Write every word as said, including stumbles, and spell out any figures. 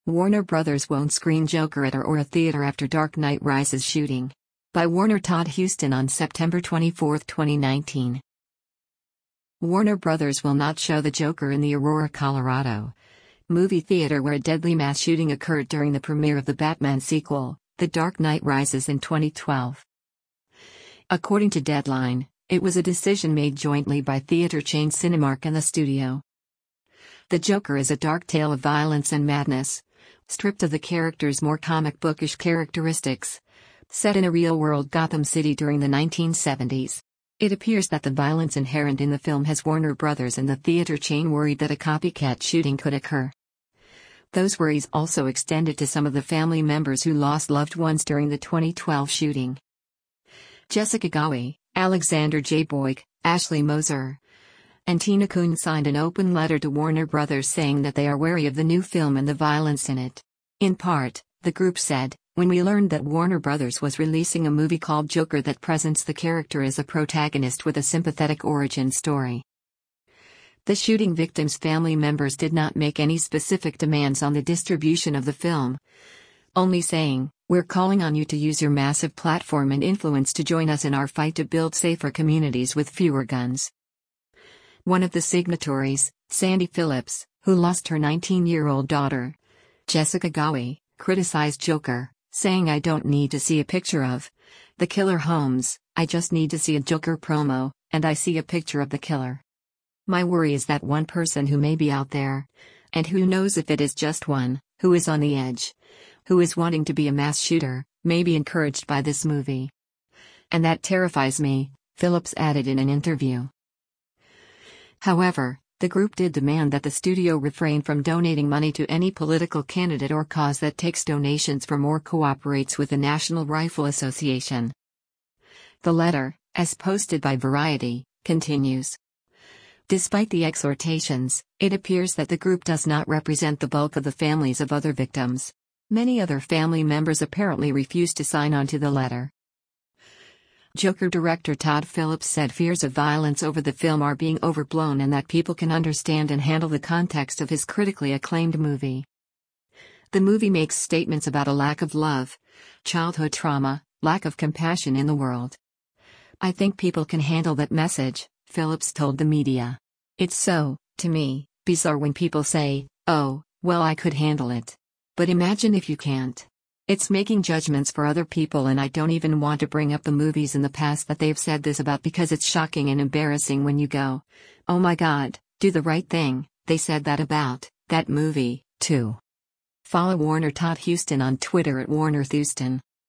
Warner Brothers won't screen Joker at Aurora Theatre after Dark Knight Rises shooting. By Warner Todd Huston on September twenty-fourth, twenty nineteen. Warner Brothers will not show the Joker in the Aurora, Colorado movie theater where a deadly mass shooting occurred during the premiere of the Batman sequel, The Dark Knight Rises in twenty twelve. According to Deadline, it was a decision made jointly by theater chain Cinemark and the studio. The Joker is a dark tale of violence and madness, stripped of the character's more comic bookish characteristics, set in a real-world Gotham City during the nineteen seventies. It appears that the violence inherent in the film has Warner Brothers and the theater chain worried that a copycat shooting could occur. Those worries also extended to some of the family members who lost loved ones during the twenty twelve shooting. Jessica Gawi, Alexander J. Boyk, Ashley Moser, and Tina Kuhn signed an open letter to Warner Brothers saying that they are wary of the new film and the violence in it. In part, the group said, "When we learned that Warner Brothers was releasing a movie called Joker that presents the character as a protagonist with a sympathetic origin story." The shooting victims' family members did not make any specific demands on the distribution of the film, only saying, "We're calling on you to use your massive platform and influence to join us in our fight to build safer communities with fewer guns." One of the signatories, Sandy Phillips, who lost her nineteen-year-old daughter, Jessica Gawi, criticized Joker, saying, "I don't need to see a picture of the killer Holmes, I just need to see a Joker promo, and I see a picture of the killer. My worry is that one person who may be out there, and who knows if it is just one, who is on the edge, who is wanting to be a mass shooter, may be encouraged by this movie. And that terrifies me," Phillips added in an interview. However, the group did demand that the studio refrain from donating money to any political candidate or cause that takes donations from or cooperates with the National Rifle Association. The letter, as posted by Variety, continues. Despite the exhortations, it appears that the group does not represent the bulk of the families of other victims. Many other family members apparently refused to sign on to the letter. Joker director Todd Phillips said fears of violence over the film are being overblown and that people can understand and handle the context of his critically acclaimed movie. The movie makes statements about a lack of love, childhood trauma, lack of compassion in the world. "I think people can handle that message," Phillips told the media. "It's so, to me, bizarre when people say, 'Oh, well, I could handle it.' But imagine if you can't. It's making judgments for other people, and I don't even want to bring up the movies in the past that they've said this about because it's shocking and embarrassing when you go, 'Oh my God, do the right thing, they said that about that movie, too.'" Follow Warner Todd Huston on Twitter at Warner Thuston.